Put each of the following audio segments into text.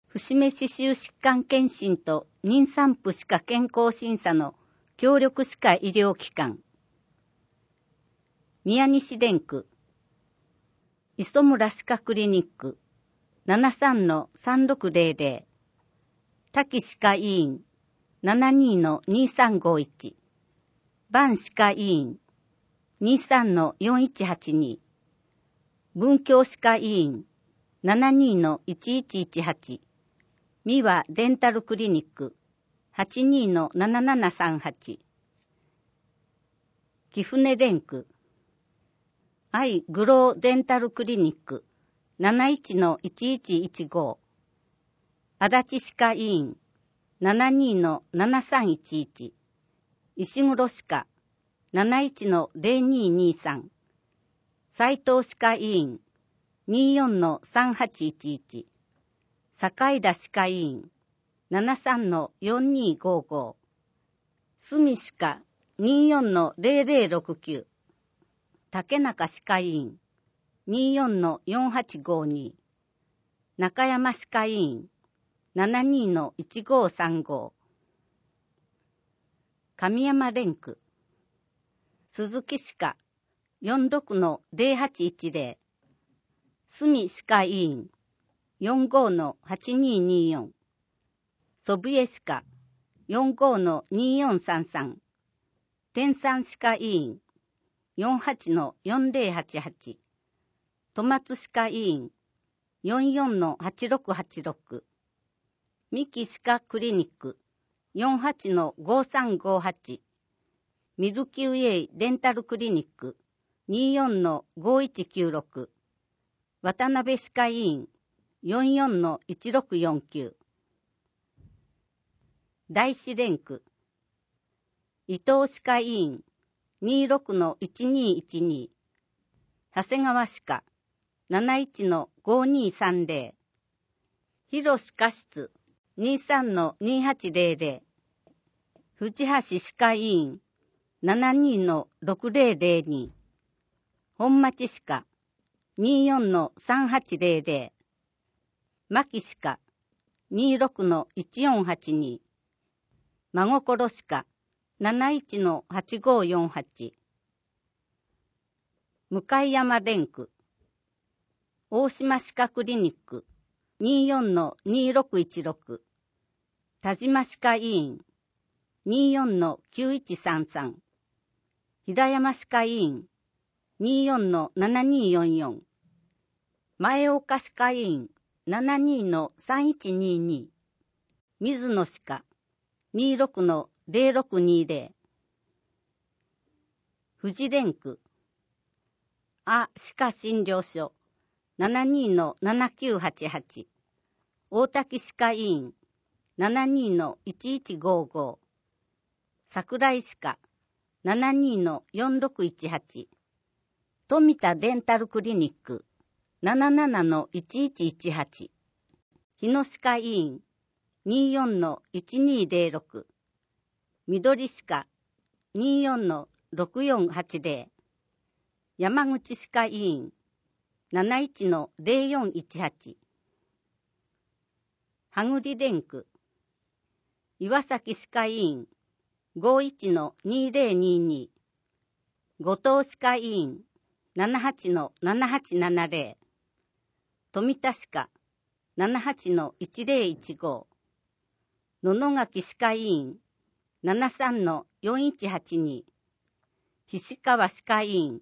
節目刺繍疾患検診と妊産婦歯科健康審査の協力歯科医療機関。宮西電区磯村歯科クリニック 73-3600 滝歯科医院 72-2351 万歯科医院 23-4182 文京歯科医院 72-1118 三輪デンタルクリニック 82-7738 貴船電区愛グローデンタルクリニック 71-1115 足立歯科医院 72-7311 石黒歯科 71-0223 斉藤歯科医院 24-3811 坂井田歯科医院 73-4255 住歯科 24-0069 竹中歯科医院 24-4852 中山歯科医院 72-1535 上山連区鈴木歯科 46-0810 住歯科医院 45-8224 祖父江歯科 45-2433 天山歯科医院 48-4088 戸松歯科医院 44-8686 三木歯科クリニック 48-5358 ミルキーウェイデンタルクリニック 24-5196 渡辺歯科医院 44-1649 大師連区伊東歯科医院 26-1212 長谷川歯科 71-5230 広歯科室 23-2800 藤橋歯科医院 72-6002 本町歯科 24-3800 牧歯科 26-1482 真心歯科 71-8548 向山連区大島歯科クリニック 24-2616 田島歯科医院 24-9133 平山歯科医院 24-7244 前岡歯科医院 72-3122 水野歯科 26-0620 富士連区歯科診療所 72-7988 大滝歯科医院 72-1155 桜井歯科 72-4618 富田デンタルクリニック 77-1118 日野歯科医院 24-1206 緑歯科 24-6480 山口歯科医院 71-0418 羽栗電区岩崎歯科医院 51-2022 後藤歯科医院 78-7870 富田歯科 78-1015 野々垣歯科医院 73-4182 菱川歯科医院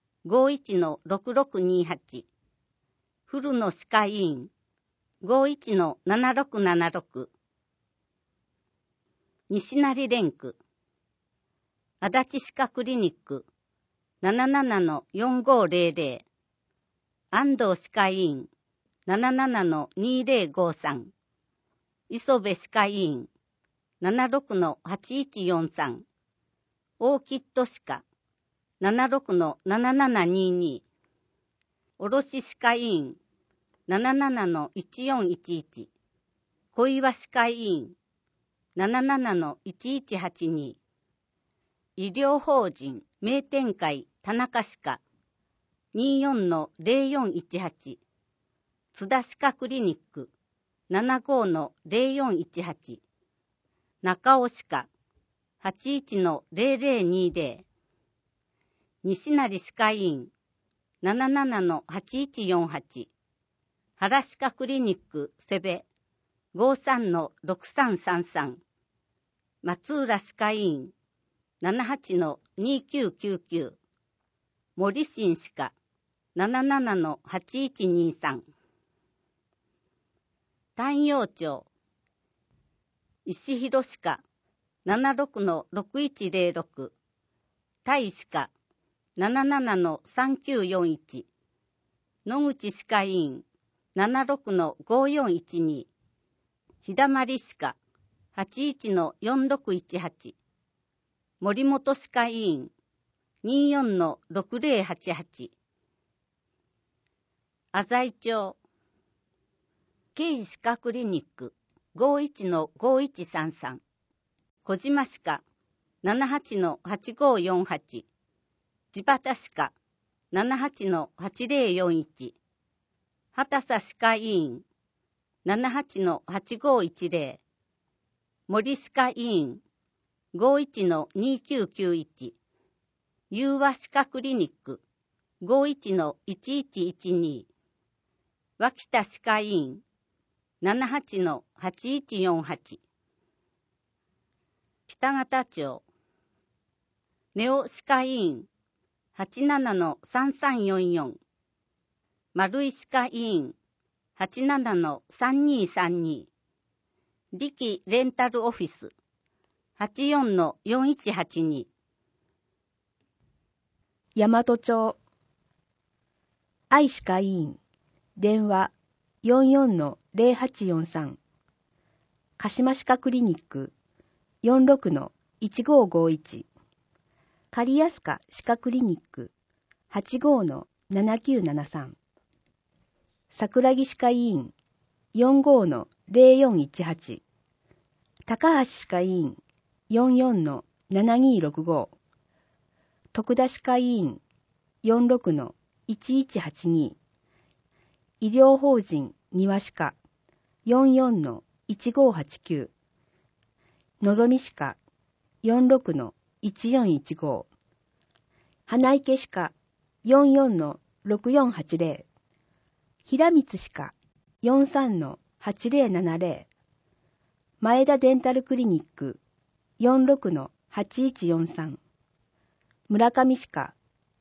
51-6628 古野歯科医院 51-7676 西成連区足立歯科クリニック 77-4500 安藤歯科医院 77-2053 磯部歯科医院 76-8143 オーキッド歯科 76-7722 卸歯科医院 77-1411 小岩歯科医院 77-1182 医療法人名展会田中歯科 24-0418 津田歯科クリニック 75-0418、中尾歯科 81-0020、西成歯科医院 77-8148、原歯科クリニックセベ 53-6333、松浦歯科医院 78-2999、森新歯科 77-8123、丹陽町石広歯科 76-6106、大歯科 77-3941、野口歯科医院 76-5412、日だまり歯科 81-4618、森本歯科医院 24-6088、浅井町京歯科クリニック 51-5133、小島歯科 78-8548、地畑歯科 78-8041、畑佐歯科医院 78-8510、森歯科医院 51-2991、友和歯科クリニック 51-1112、脇田歯科医院 78-8148、北方町ネオ歯科医院 87-3344、丸井歯科医院 87-3232、力レンタルオフィス 84-4182、 大和町愛歯科医院電話 44-0843、鹿島歯科クリニック 46-1551、刈安科歯科クリニック 85-7973、桜木歯科医院 45-0418、高橋歯科医院 44-7265、徳田歯科医院 46-1182、医療法人庭歯科 44-1589、のぞみ歯科 46-1415、花池歯科 44-6480、平光歯科 43-8070、前田デンタルクリニック 46-8143、村上歯科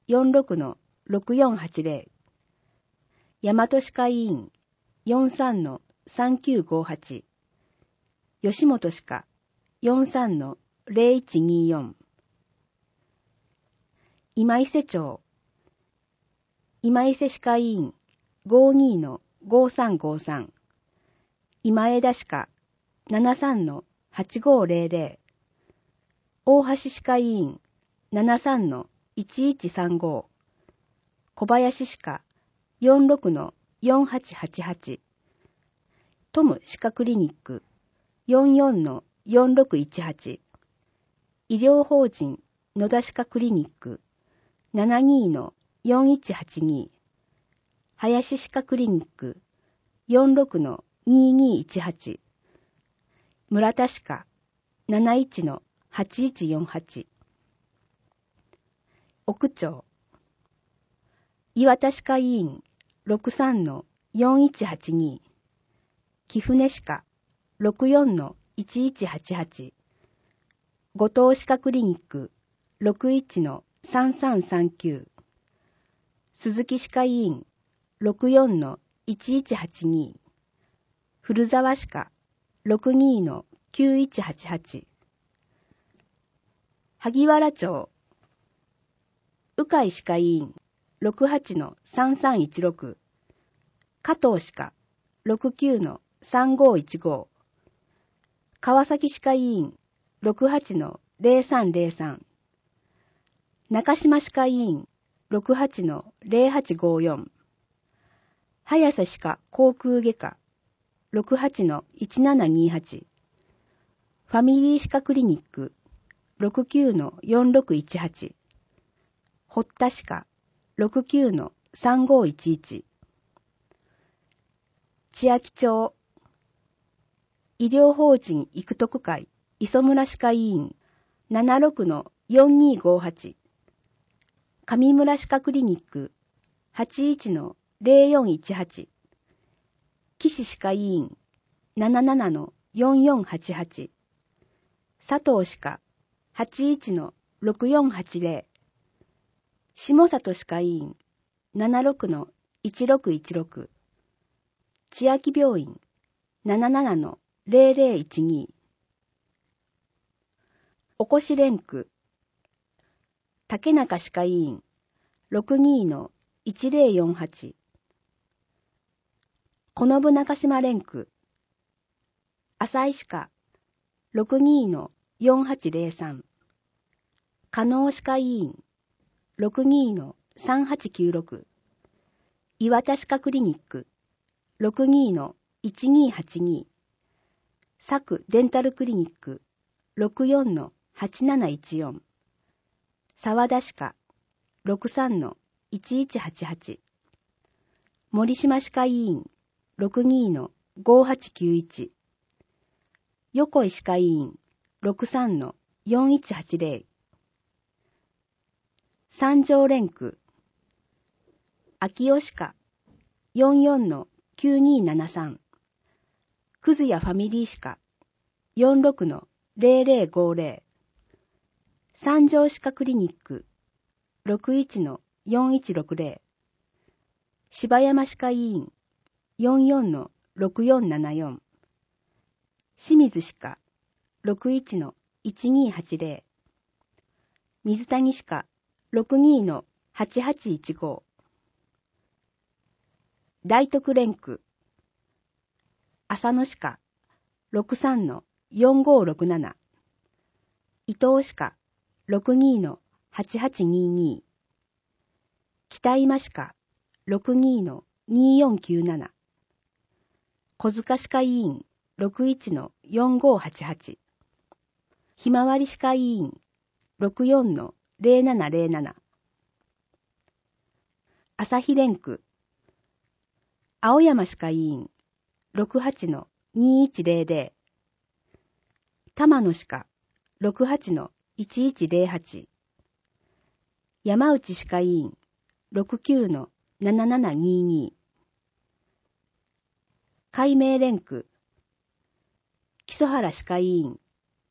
46-6480、大和歯科医院 43-3958、吉本歯科 43-0124、今伊勢町今伊勢歯科医院 52-5353、今枝歯科 73-8500、大橋歯科医院 73-1135、小林歯科 46-4888、トム歯科クリニック 44-4618、医療法人野田歯科クリニック 72-4182、林歯科クリニック 46-2218、村田歯科 71-8148、奥町岩田歯科医院 63-4182、貴船歯科 64-1188、後藤歯科クリニック 61-3339、鈴木歯科医院 64-1182、古沢歯科 62-9188、萩原町鵜飼歯科医院 68-3316、加藤歯科 69-3515、川崎歯科医院 68-0303、中島歯科医院 68-0854、早瀬歯科口腔外科 68-1728、ファミリー歯科クリニック 69-4618、堀田歯科 69-3511、千秋町医療法人育徳会磯村歯科医院 76-4258 上村歯科クリニック 81-0418 岸歯科医院 77-4488 佐藤歯科 81-6480 下里歯科医院 76-1616 千秋病院 77-0012 おこし連区竹中歯科医院 62-1048 このぶ中島連区浅井歯科 62-4803 加納歯科医院 62-3896 岩田歯科クリニック 62-1282 佐久デンタルクリニック 64-8714 沢田歯科 63-1188 森島歯科医院 62-5891 横井歯科医院 63-4180 三条連区秋吉歯科 44-9273 くずやファミリー歯科 46-0050 三条歯科クリニック 61-4160 柴山歯科医院 44-6474 清水歯科 61-1280 水谷歯科 62-8815 大徳連区浅野歯科 63-4567 伊東歯科 62-8822 北今歯科 62-2497 小塚歯科医院 61-4588 ひまわり歯科医院 64-0707 朝日連区青山歯科医院 68-2100 玉野歯科 68-1108 山内歯科医院 69-7722 海明連区木曽原歯科医院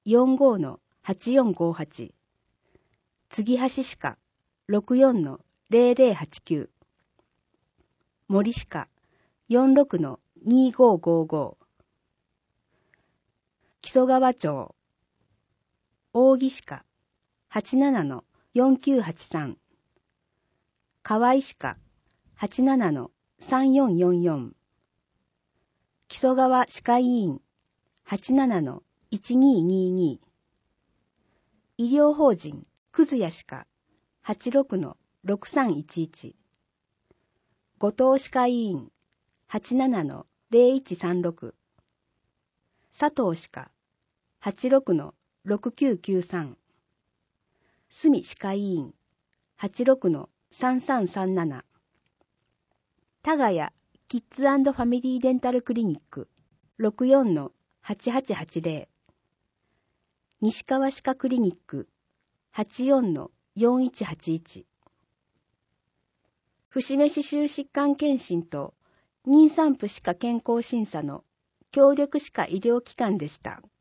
45-8458 継橋歯科 64-0089 森歯科 46-2555 木曽川町大木歯科 87-4983 河合歯科 87-3444 木曽川歯科医院 87-1222 医療法人くずや歯科 86-6311 後藤歯科医院 87-0136 佐藤歯科 86-6993 住歯科医院 86-3337 田谷キッズ&ファミリーデンタルクリニック 64-8880 西川歯科クリニック 84-4181 節目歯周疾患検診と妊産婦歯科健康審査の協力歯科医療機関でした。